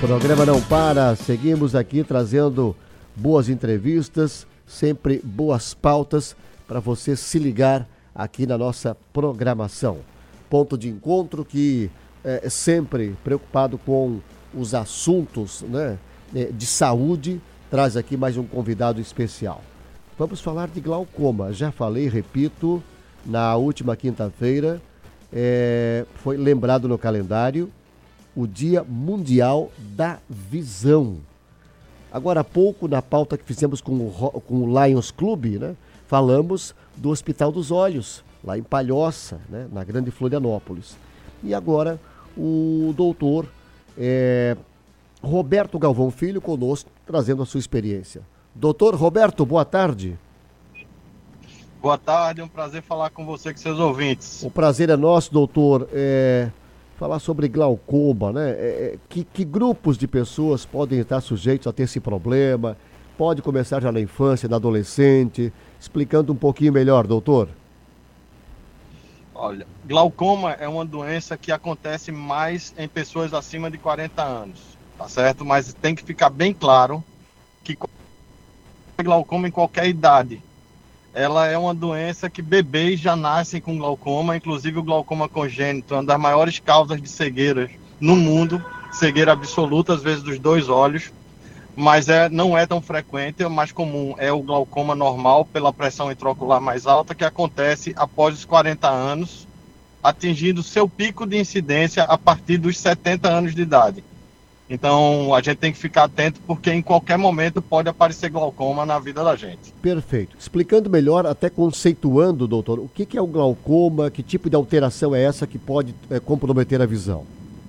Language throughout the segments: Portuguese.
Programa não para, seguimos aqui trazendo boas entrevistas, sempre boas pautas para você se ligar aqui na nossa programação. Ponto de encontro que é sempre preocupado com os assuntos, né, de saúde, traz aqui mais um convidado especial. Vamos falar de glaucoma. Já falei, repito, na última quinta-feira, foi lembrado no calendário o Dia Mundial da Visão. Agora há pouco, na pauta que fizemos com o Lions Club, né, falamos do Hospital dos Olhos, lá em Palhoça, né, na Grande Florianópolis. E agora o doutor Roberto Galvão Filho conosco, trazendo a sua experiência. Doutor Roberto, boa tarde. Boa tarde, é um prazer falar com você e com seus ouvintes. O prazer é nosso, doutor. Falar sobre glaucoma, né? Que grupos de pessoas podem estar sujeitos a ter esse problema? Pode começar já na infância, na adolescente? Explicando um pouquinho melhor, doutor. Olha, glaucoma é uma doença que acontece mais em pessoas acima de 40 anos, tá certo? Mas tem que ficar bem claro que glaucoma em qualquer idade. Ela é uma doença que bebês já nascem com glaucoma, inclusive o glaucoma congênito, uma das maiores causas de cegueira no mundo, cegueira absoluta, às vezes dos dois olhos, mas não é tão frequente, o mais comum é o glaucoma normal, pela pressão intraocular mais alta, que acontece após os 40 anos, atingindo seu pico de incidência a partir dos 70 anos de idade. Então, a gente tem que ficar atento porque em qualquer momento pode aparecer glaucoma na vida da gente. Perfeito. Explicando melhor, até conceituando, doutor, o que é o glaucoma, que tipo de alteração é essa que pode comprometer a visão?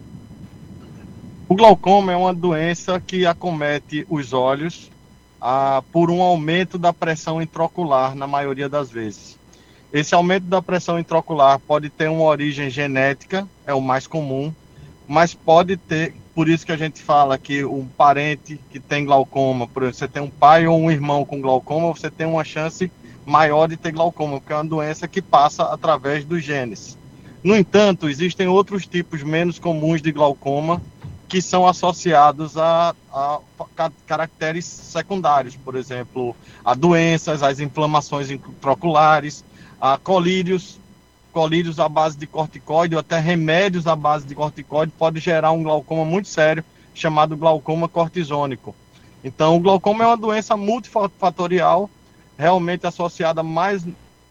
O glaucoma é uma doença que acomete os olhos por um aumento da pressão intraocular, na maioria das vezes. Esse aumento da pressão intraocular pode ter uma origem genética, é o mais comum, mas pode ter... Por isso que a gente fala que um parente que tem glaucoma, por exemplo, você tem um pai ou um irmão com glaucoma, você tem uma chance maior de ter glaucoma, porque é uma doença que passa através dos genes. No entanto, existem outros tipos menos comuns de glaucoma que são associados a caracteres secundários, por exemplo, a doenças, as inflamações intraoculares, a colírios à base de corticoide ou até remédios à base de corticoide pode gerar um glaucoma muito sério chamado glaucoma cortisônico. Então, o glaucoma é uma doença multifatorial, realmente associada mais...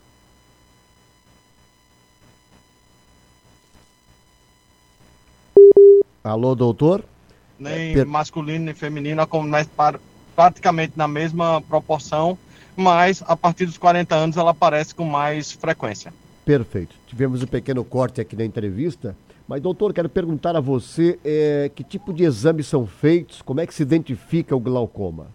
Alô, doutor? Nem masculino nem feminino, acontece praticamente na mesma proporção, mas a partir dos 40 anos ela aparece com mais frequência. Perfeito. Tivemos um pequeno corte aqui na entrevista, mas, doutor, quero perguntar a você que tipo de exames são feitos, como é que se identifica o glaucoma?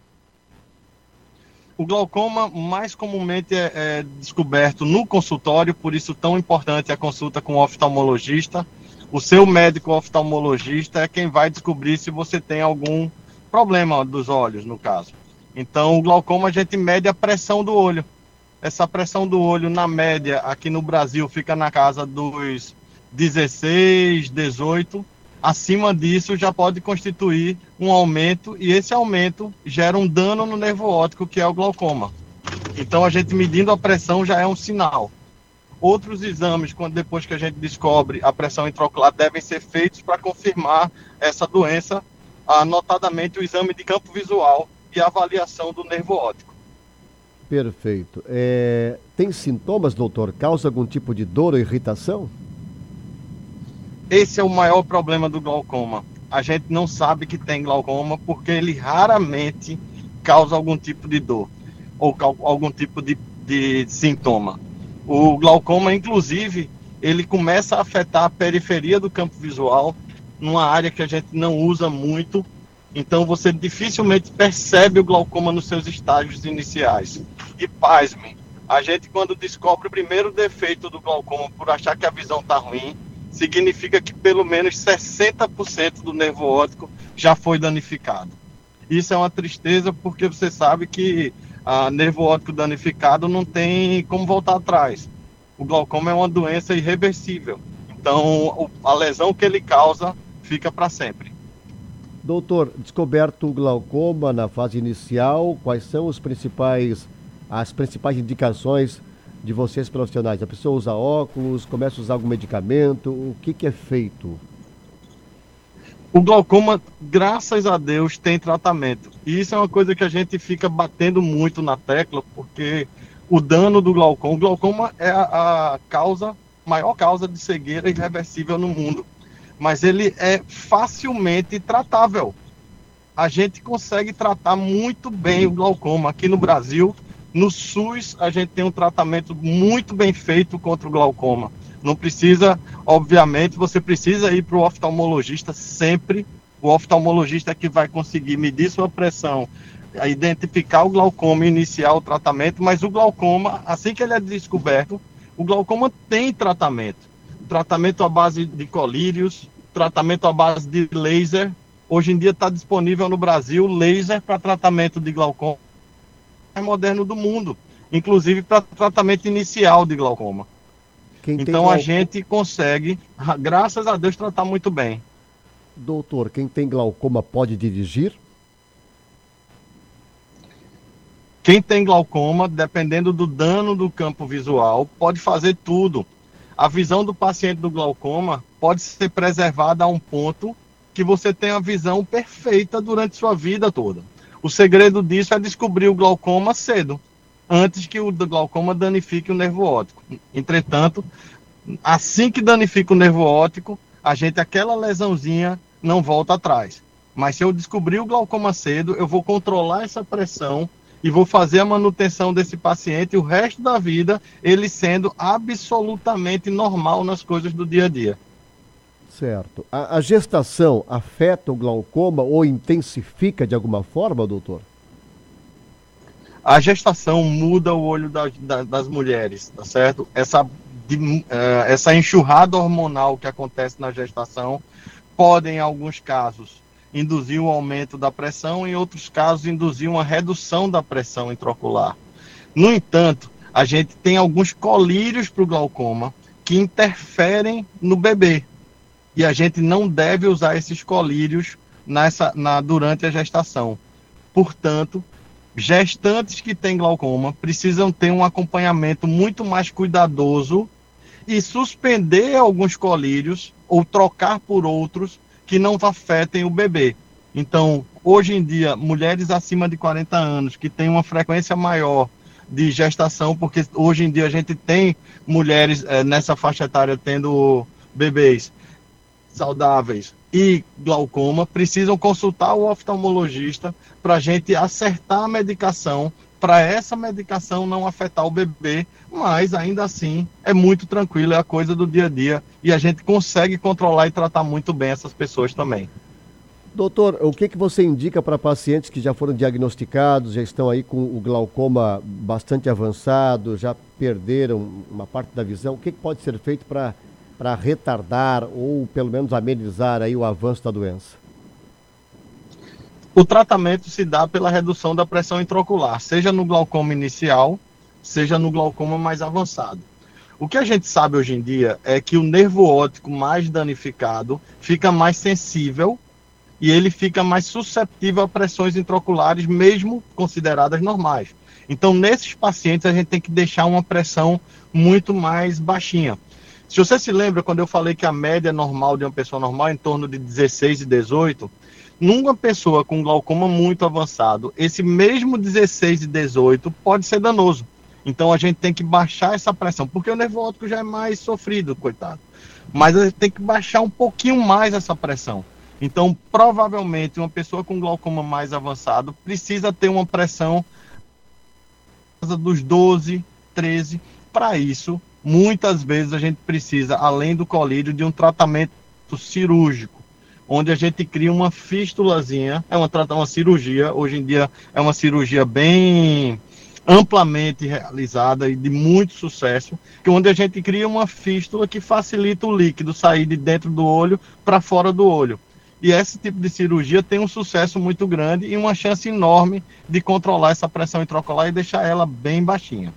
O glaucoma mais comumente é descoberto no consultório, por isso tão importante a consulta com o oftalmologista. O seu médico oftalmologista é quem vai descobrir se você tem algum problema dos olhos, no caso. Então, o glaucoma a gente mede a pressão do olho. Essa pressão do olho, na média, aqui no Brasil, fica na casa dos 16, 18. Acima disso, já pode constituir um aumento, e esse aumento gera um dano no nervo óptico, que é o glaucoma. Então, a gente medindo a pressão já é um sinal. Outros exames, depois que a gente descobre a pressão intraocular, devem ser feitos para confirmar essa doença, notadamente o exame de campo visual e a avaliação do nervo óptico. Perfeito. Tem sintomas, doutor? Causa algum tipo de dor ou irritação? Esse é o maior problema do glaucoma. A gente não sabe que tem glaucoma porque ele raramente causa algum tipo de dor ou algum tipo de sintoma. O glaucoma, inclusive, ele começa a afetar a periferia do campo visual, numa área que a gente não usa muito. Então, você dificilmente percebe o glaucoma nos seus estágios iniciais. E, pasmem, a gente, quando descobre o primeiro defeito do glaucoma por achar que a visão está ruim, significa que pelo menos 60% do nervo óptico já foi danificado. Isso é uma tristeza porque você sabe que nervo óptico danificado não tem como voltar atrás. O glaucoma é uma doença irreversível. Então, a lesão que ele causa fica para sempre. Doutor, descoberto o glaucoma na fase inicial, quais são as principais indicações de vocês profissionais? A pessoa usa óculos, começa a usar algum medicamento, o que é feito? O glaucoma, graças a Deus, tem tratamento. E isso é uma coisa que a gente fica batendo muito na tecla, porque o dano do glaucoma, o glaucoma é a maior causa de cegueira irreversível no mundo. Mas ele é facilmente tratável. A gente consegue tratar muito bem o glaucoma. Aqui no Brasil, no SUS, a gente tem um tratamento muito bem feito contra o glaucoma. Não precisa, obviamente, você precisa ir para o oftalmologista sempre. O oftalmologista é que vai conseguir medir sua pressão, identificar o glaucoma e iniciar o tratamento, mas o glaucoma, assim que ele é descoberto, o glaucoma tem tratamento. Tratamento à base de colírios, tratamento à base de laser. Hoje em dia está disponível no Brasil laser para tratamento de glaucoma mais moderno do mundo, inclusive para tratamento inicial de glaucoma. Então a gente consegue, graças a Deus, tratar muito bem. Doutor, quem tem glaucoma pode dirigir? Quem tem glaucoma, dependendo do dano do campo visual, pode fazer tudo. A visão do paciente do glaucoma pode ser preservada a um ponto que você tenha a visão perfeita durante sua vida toda. O segredo disso é descobrir o glaucoma cedo, antes que o glaucoma danifique o nervo óptico. Entretanto, assim que danifica o nervo óptico, aquela lesãozinha não volta atrás. Mas se eu descobrir o glaucoma cedo, eu vou controlar essa pressão e vou fazer a manutenção desse paciente o resto da vida, ele sendo absolutamente normal nas coisas do dia a dia. Certo. A gestação afeta o glaucoma ou intensifica de alguma forma, doutor? A gestação muda o olho das mulheres, tá certo? Essa enxurrada hormonal que acontece na gestação pode, em alguns casos, induzir um aumento da pressão, em outros casos, induzir uma redução da pressão intraocular. No entanto, a gente tem alguns colírios para o glaucoma que interferem no bebê. E a gente não deve usar esses colírios durante a gestação. Portanto, gestantes que têm glaucoma precisam ter um acompanhamento muito mais cuidadoso e suspender alguns colírios ou trocar por outros que não afetem o bebê. Então, hoje em dia, mulheres acima de 40 anos que têm uma frequência maior de gestação, porque hoje em dia a gente tem mulheres nessa faixa etária tendo bebês saudáveis e glaucoma, precisam consultar o oftalmologista para a gente acertar a medicação, para essa medicação não afetar o bebê, mas ainda assim é muito tranquilo, é a coisa do dia a dia e a gente consegue controlar e tratar muito bem essas pessoas também. Doutor, o que você indica para pacientes que já foram diagnosticados, já estão aí com o glaucoma bastante avançado, já perderam uma parte da visão? O que pode ser feito para retardar ou pelo menos amenizar aí o avanço da doença? O tratamento se dá pela redução da pressão intraocular, seja no glaucoma inicial, seja no glaucoma mais avançado. O que a gente sabe hoje em dia é que o nervo óptico mais danificado fica mais sensível e ele fica mais susceptível a pressões intraoculares, mesmo consideradas normais. Então, nesses pacientes, a gente tem que deixar uma pressão muito mais baixinha. Se você se lembra, quando eu falei que a média normal de uma pessoa normal é em torno de 16 e 18, numa pessoa com glaucoma muito avançado, esse mesmo 16 e 18 pode ser danoso. Então a gente tem que baixar essa pressão, porque o nervo óptico já é mais sofrido, coitado. Mas a gente tem que baixar um pouquinho mais essa pressão. Então, provavelmente, uma pessoa com glaucoma mais avançado precisa ter uma pressão dos 12, 13. Para isso, muitas vezes a gente precisa, além do colírio, de um tratamento cirúrgico, onde a gente cria uma fístulazinha, é uma cirurgia, hoje em dia é uma cirurgia bem amplamente realizada e de muito sucesso, onde a gente cria uma fístula que facilita o líquido sair de dentro do olho para fora do olho. E esse tipo de cirurgia tem um sucesso muito grande e uma chance enorme de controlar essa pressão intraocular e deixar ela bem baixinha.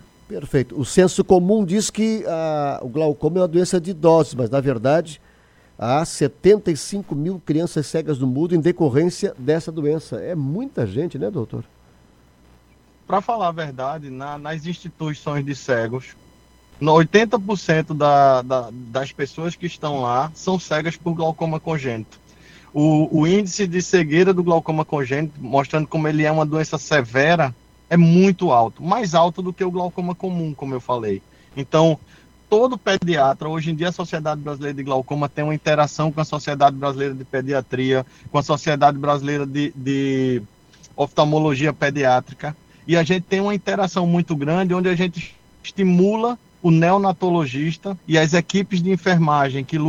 Perfeito. O senso comum diz que o glaucoma é uma doença de idosos, mas na verdade há 75 mil crianças cegas no mundo em decorrência dessa doença. É muita gente, né, doutor? Para falar a verdade, nas instituições de cegos, 80% das pessoas que estão lá são cegas por glaucoma congênito. O índice de cegueira do glaucoma congênito, mostrando como ele é uma doença severa, é muito alto, mais alto do que o glaucoma comum, como eu falei. Então, todo pediatra, hoje em dia a Sociedade Brasileira de Glaucoma tem uma interação com a Sociedade Brasileira de Pediatria, com a Sociedade Brasileira de Oftalmologia Pediátrica, e a gente tem uma interação muito grande, onde a gente estimula o neonatologista e as equipes de enfermagem que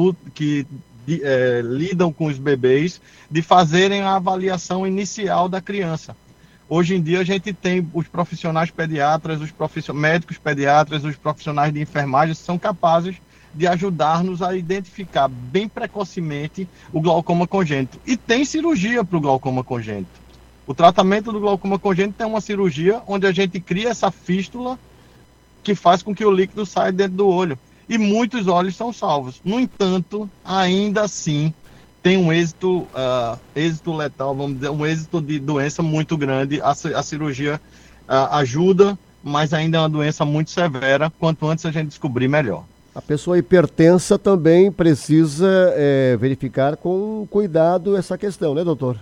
lidam com os bebês, de fazerem a avaliação inicial da criança. Hoje em dia a gente tem os profissionais pediatras, médicos pediatras, os profissionais de enfermagem são capazes de ajudar-nos a identificar bem precocemente o glaucoma congênito. E tem cirurgia para o glaucoma congênito. O tratamento do glaucoma congênito é uma cirurgia onde a gente cria essa fístula que faz com que o líquido saia dentro do olho. E muitos olhos são salvos. No entanto, ainda assim, tem um êxito letal, vamos dizer, um êxito de doença muito grande. A cirurgia ajuda, mas ainda é uma doença muito severa. Quanto antes a gente descobrir, melhor. A pessoa hipertensa também precisa verificar com cuidado essa questão, né, doutor?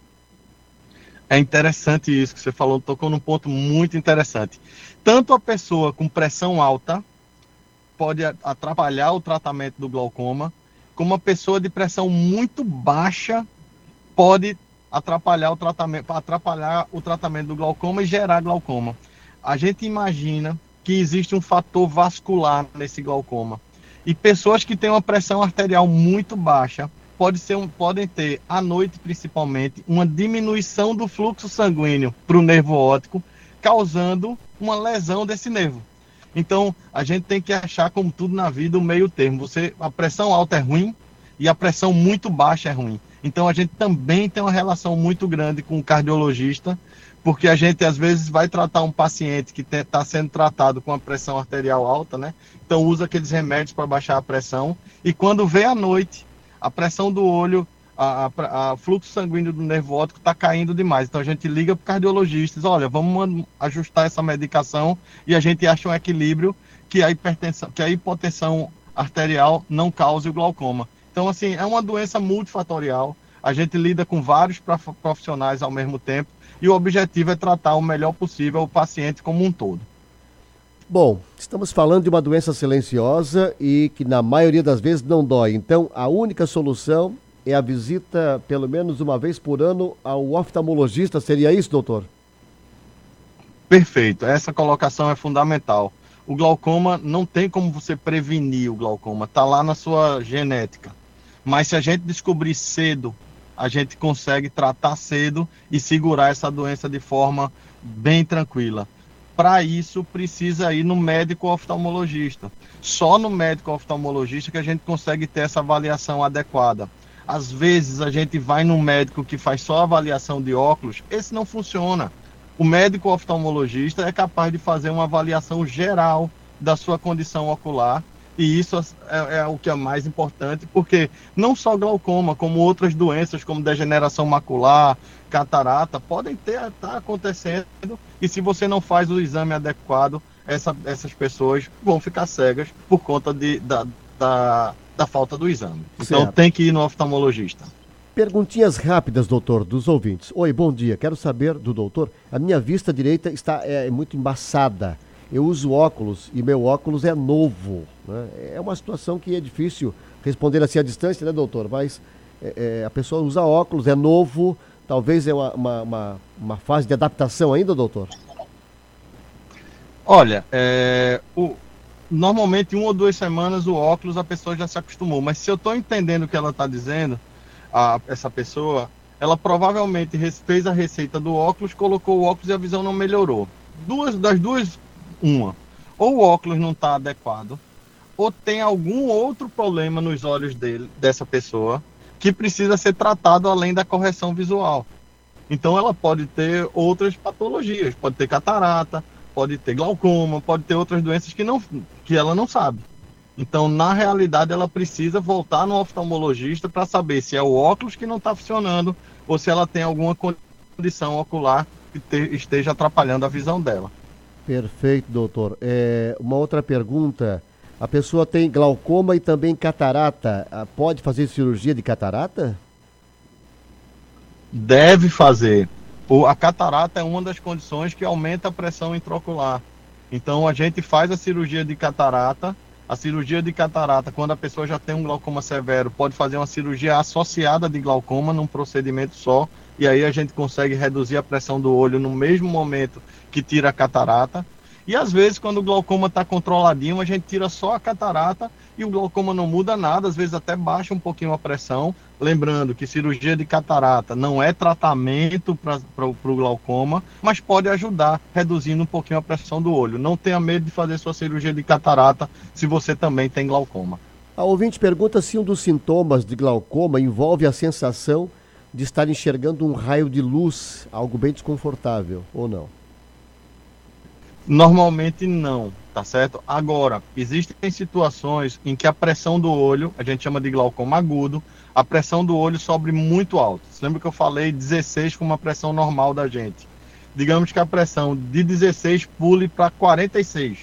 É interessante isso que você falou, tocou num ponto muito interessante. Tanto a pessoa com pressão alta pode atrapalhar o tratamento do glaucoma, como uma pessoa de pressão muito baixa pode atrapalhar o tratamento do glaucoma e gerar glaucoma. A gente imagina que existe um fator vascular nesse glaucoma. E pessoas que têm uma pressão arterial muito baixa podem ter, à noite principalmente, uma diminuição do fluxo sanguíneo para o nervo óptico, causando uma lesão desse nervo. Então, a gente tem que achar, como tudo na vida, o meio termo. A pressão alta é ruim e a pressão muito baixa é ruim. Então, a gente também tem uma relação muito grande com o cardiologista, porque a gente, às vezes, vai tratar um paciente que está sendo tratado com a pressão arterial alta, né? Então, usa aqueles remédios para baixar a pressão. E quando vê à noite, a pressão do olho, o fluxo sanguíneo do nervo óptico está caindo demais. Então a gente liga para o cardiologista e diz, olha, vamos ajustar essa medicação e a gente acha um equilíbrio que a hipotensão arterial não cause o glaucoma. Então, assim, é uma doença multifatorial. A gente lida com vários profissionais ao mesmo tempo e o objetivo é tratar o melhor possível o paciente como um todo. Bom, estamos falando de uma doença silenciosa e que na maioria das vezes não dói. Então, a única solução é a visita, pelo menos uma vez por ano, ao oftalmologista. Seria isso, doutor? Perfeito. Essa colocação é fundamental. O glaucoma, não tem como você prevenir o glaucoma. Está lá na sua genética. Mas se a gente descobrir cedo, a gente consegue tratar cedo e segurar essa doença de forma bem tranquila. Para isso, precisa ir no médico oftalmologista. Só no médico oftalmologista que a gente consegue ter essa avaliação adequada. Às vezes, a gente vai num médico que faz só avaliação de óculos, esse não funciona. O médico oftalmologista é capaz de fazer uma avaliação geral da sua condição ocular, e isso é o que é mais importante, porque não só glaucoma, como outras doenças, como degeneração macular, catarata, podem estar acontecendo, e se você não faz o exame adequado, essas pessoas vão ficar cegas por conta da falta do exame. Então Certo. tem que ir no oftalmologista. Perguntinhas rápidas, doutor, dos ouvintes. Oi, bom dia. Quero saber do doutor. A minha vista direita está muito embaçada. Eu uso óculos e meu óculos é novo, né? É uma situação que é difícil responder assim à distância, né, doutor? Mas a pessoa usa óculos, é novo, talvez é uma fase de adaptação ainda, doutor? Olha, normalmente 1 ou 2 semanas o óculos a pessoa já se acostumou, mas se eu estou entendendo o que ela está dizendo, essa pessoa, ela provavelmente fez a receita do óculos, colocou o óculos e a visão não melhorou. Das duas, uma. Ou o óculos não está adequado, ou tem algum outro problema nos olhos dessa pessoa, que precisa ser tratado além da correção visual. Então ela pode ter outras patologias, pode ter catarata, pode ter glaucoma, pode ter outras doenças que ela não sabe. Então, na realidade, ela precisa voltar no oftalmologista para saber se é o óculos que não está funcionando ou se ela tem alguma condição ocular que esteja atrapalhando a visão dela. Perfeito, doutor. Uma outra pergunta. A pessoa tem glaucoma e também catarata. Pode fazer cirurgia de catarata? Deve fazer. A catarata é uma das condições que aumenta a pressão intraocular. Então, a gente faz a cirurgia de catarata. A cirurgia de catarata, quando a pessoa já tem um glaucoma severo, pode fazer uma cirurgia associada de glaucoma num procedimento só, e aí a gente consegue reduzir a pressão do olho no mesmo momento que tira a catarata. E às vezes, quando o glaucoma está controladinho, a gente tira só a catarata e o glaucoma não muda nada, às vezes até baixa um pouquinho a pressão. Lembrando que cirurgia de catarata não é tratamento para o glaucoma, mas pode ajudar reduzindo um pouquinho a pressão do olho. Não tenha medo de fazer sua cirurgia de catarata se você também tem glaucoma. A ouvinte pergunta se um dos sintomas de glaucoma envolve a sensação de estar enxergando um raio de luz, algo bem desconfortável, ou não? Normalmente não, tá certo? Agora, existem situações em que a pressão do olho, a gente chama de glaucoma agudo, a pressão do olho sobe muito alta. Você lembra que eu falei 16 com uma pressão normal da gente? Digamos que a pressão de 16 pule para 46.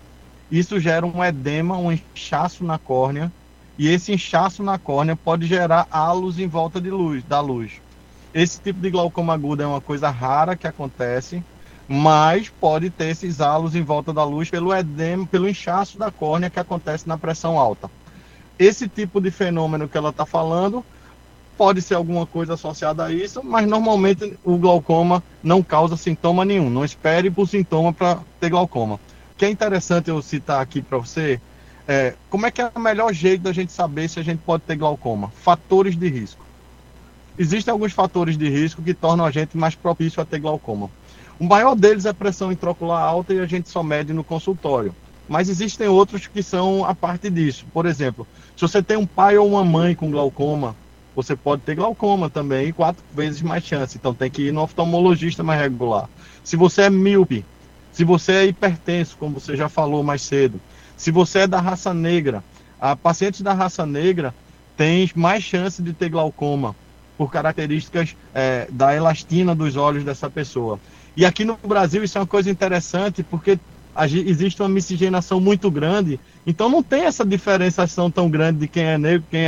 Isso gera um edema, um inchaço na córnea, e esse inchaço na córnea pode gerar halos em volta da luz. Esse tipo de glaucoma agudo é uma coisa rara que acontece, mas pode ter esses halos em volta da luz pelo edema, pelo inchaço da córnea que acontece na pressão alta. Esse tipo de fenômeno que ela está falando pode ser alguma coisa associada a isso, mas normalmente o glaucoma não causa sintoma nenhum. Não espere por sintoma para ter glaucoma. O que é interessante eu citar aqui para você como é que é o melhor jeito da gente saber se a gente pode ter glaucoma? Fatores de risco. Existem alguns fatores de risco que tornam a gente mais propício a ter glaucoma. O maior deles é a pressão intraocular alta e a gente só mede no consultório. Mas existem outros que são a parte disso. Por exemplo, se você tem um pai ou uma mãe com glaucoma, você pode ter glaucoma também e 4 vezes mais chance. Então tem que ir no oftalmologista mais regular. Se você é míope, se você é hipertenso, como você já falou mais cedo, se você é da raça negra, pacientes da raça negra têm mais chance de ter glaucoma por características da elastina dos olhos dessa pessoa. E aqui no Brasil isso é uma coisa interessante, porque existe uma miscigenação muito grande, então não tem essa diferenciação tão grande de quem é negro, quem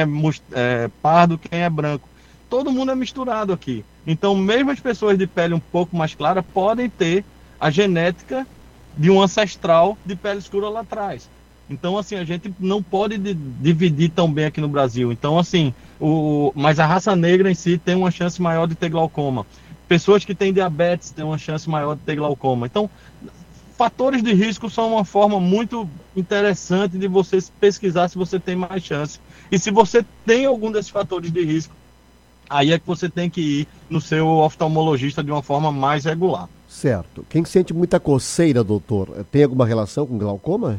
é pardo, quem é branco. Todo mundo é misturado aqui. Então, mesmo as pessoas de pele um pouco mais clara podem ter a genética de um ancestral de pele escura lá atrás. Então, assim, a gente não pode dividir tão bem aqui no Brasil. Então, assim, mas a raça negra em si tem uma chance maior de ter glaucoma. Pessoas que têm diabetes têm uma chance maior de ter glaucoma. Então, fatores de risco são uma forma muito interessante de você pesquisar se você tem mais chance. E se você tem algum desses fatores de risco, aí é que você tem que ir no seu oftalmologista de uma forma mais regular. Certo. Quem sente muita coceira, doutor, tem alguma relação com glaucoma?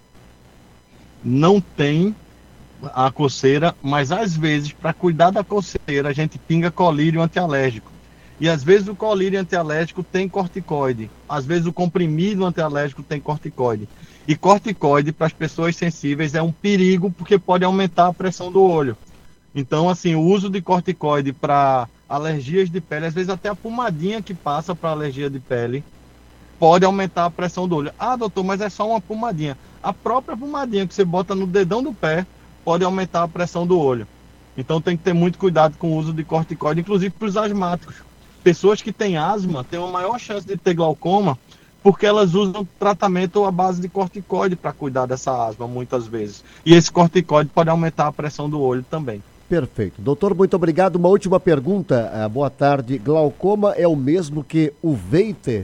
Não tem a coceira, mas às vezes, para cuidar da coceira, a gente pinga colírio antialérgico. E às vezes o colírio antialérgico tem corticoide. Às vezes o comprimido antialérgico tem corticoide. E corticoide, para as pessoas sensíveis, é um perigo porque pode aumentar a pressão do olho. Então, assim, o uso de corticoide para alergias de pele, às vezes até a pomadinha que passa para alergia de pele, pode aumentar a pressão do olho. Ah, doutor, mas é só uma pomadinha. A própria pomadinha que você bota no dedão do pé pode aumentar a pressão do olho. Então tem que ter muito cuidado com o uso de corticoide, inclusive para os asmáticos. Pessoas que têm asma têm uma maior chance de ter glaucoma porque elas usam tratamento à base de corticoide para cuidar dessa asma, muitas vezes. E esse corticoide pode aumentar a pressão do olho também. Perfeito. Doutor, muito obrigado. Uma última pergunta. Boa tarde. Glaucoma é o mesmo que uveíte?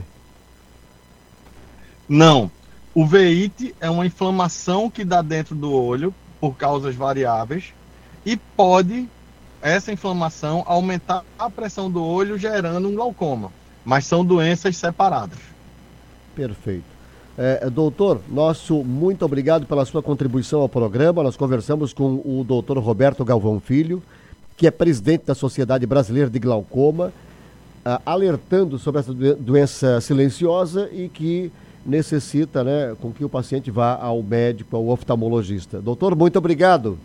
Não. Uveíte é uma inflamação que dá dentro do olho por causas variáveis e pode essa inflamação aumentar a pressão do olho, gerando um glaucoma. Mas são doenças separadas. Perfeito. Doutor, muito obrigado pela sua contribuição ao programa. Nós conversamos com o doutor Roberto Galvão Filho, que é presidente da Sociedade Brasileira de Glaucoma, alertando sobre essa doença silenciosa e que necessita, né, com que o paciente vá ao médico, ao oftalmologista. Doutor, muito obrigado.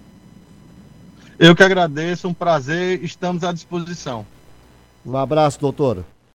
Eu que agradeço, um prazer, estamos à disposição. Um abraço, doutor.